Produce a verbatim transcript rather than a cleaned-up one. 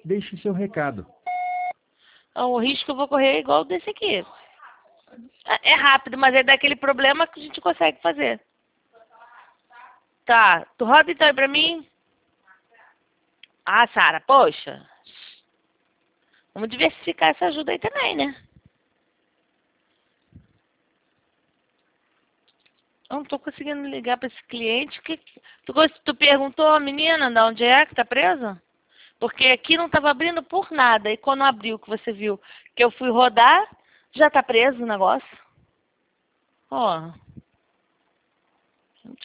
deixe seu recado. O risco que eu vou correr é igual desse aqui. É rápido, mas é daquele problema que a gente consegue fazer. Tá, tu roda então aí pra mim? Ah, Sara, poxa. Vamos diversificar essa ajuda aí também, né? Eu não tô conseguindo ligar pra esse cliente. Que... Tu, tu perguntou a menina de onde é que tá presa? Porque aqui não tava abrindo por nada. E quando abriu, que você viu que eu fui rodar, já tá preso o negócio. Ó.